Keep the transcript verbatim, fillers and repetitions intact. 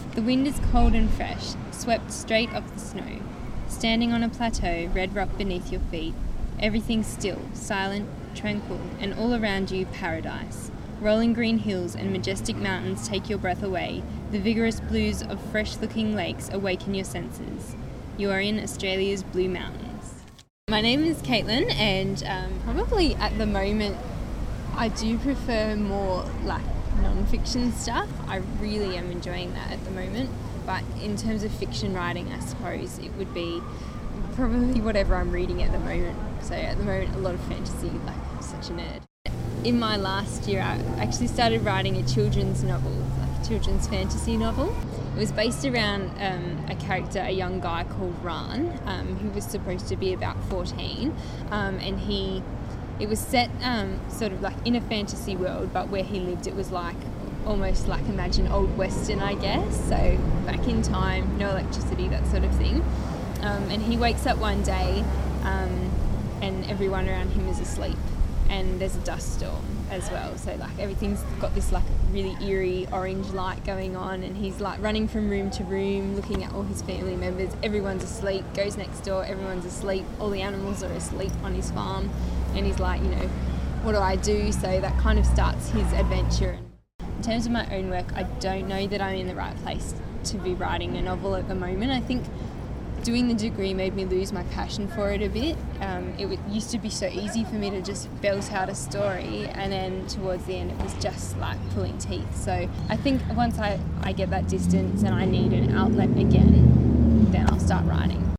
The wind is cold and fresh, swept straight off the snow. Standing on a plateau, red rock beneath your feet, everything still, silent, tranquil, and all around you paradise. Rolling green hills and majestic mountains take your breath away. The vigorous blues of fresh-looking lakes awaken your senses. You are in Australia's Blue Mountains. My name is Caitlin, and um, probably at the moment I do prefer more like non-fiction stuff. I really am enjoying that at the moment. But in terms of fiction writing, I suppose it would be probably whatever I'm reading at the moment. So at the moment, a lot of fantasy, like I'm such a nerd. In my last year, I actually started writing a children's novel, like a children's fantasy novel. It was based around um, a character, a young guy called Ran, um, who was supposed to be about fourteen, um, and he, it was set um, sort of like in a fantasy world, but where he lived, it was like almost like imagine Old Western, I guess. So back in time, no electricity, that sort of thing. Um, and he wakes up one day, um, and everyone around him is asleep. And there's a dust storm as well, so like everything's got this like really eerie orange light going on, and he's like running from room to room looking at all his family members. Everyone's asleep, goes next door, everyone's asleep, all the animals are asleep on his farm, and he's like, you know, what do I do? So that kind of starts his adventure. In terms of my own work, I don't know that I'm in the right place to be writing a novel at the moment. I think doing the degree made me lose my passion for it a bit. Um, it w- used to be so easy for me to just belt out a story, and then towards the end it was just like pulling teeth. So I think once I, I get that distance and I need an outlet again, then I'll start writing.